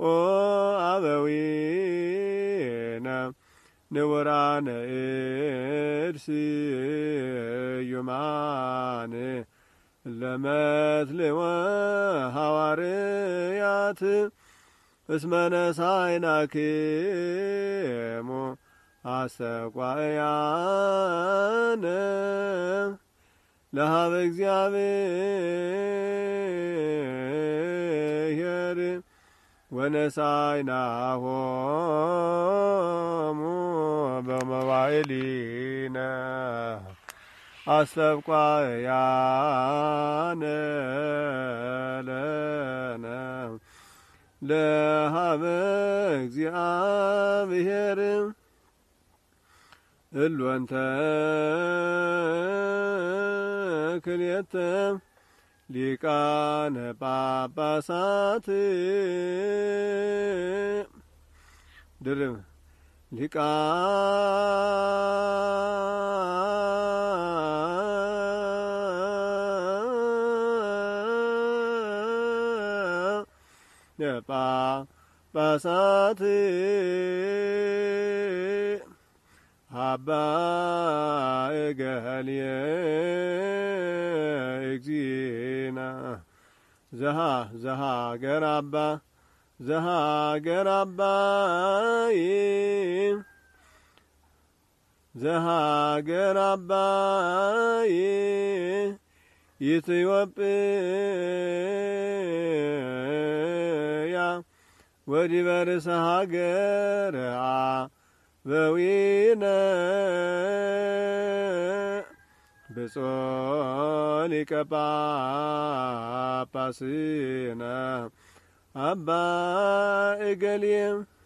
ኦ አበዊነ ንቡራነ እድ ስዩማን ለመትልወ ሐዋርያት እስመ ነሣእናክሙ አስተቋእያነ ለሀበ እግዚአብሔር ወነሣእናሆሙ በመዋዕሊነ አስተቋእያነ ለነ ለሀበ እግዚአብሔር እሎንተ ክልኤተ ሊቃነ ጳጳሳት ድርብ ጳጳሳት አባ እገሊየ እግዚእነ ዘሀገረ አባ ዘሀገረ አባይ ኢትዮጵያ ወዲበ ርእሰ ሀገረ አበዊነ ብፁዕ ሊቀ ጳጳስነ አባ እገሌ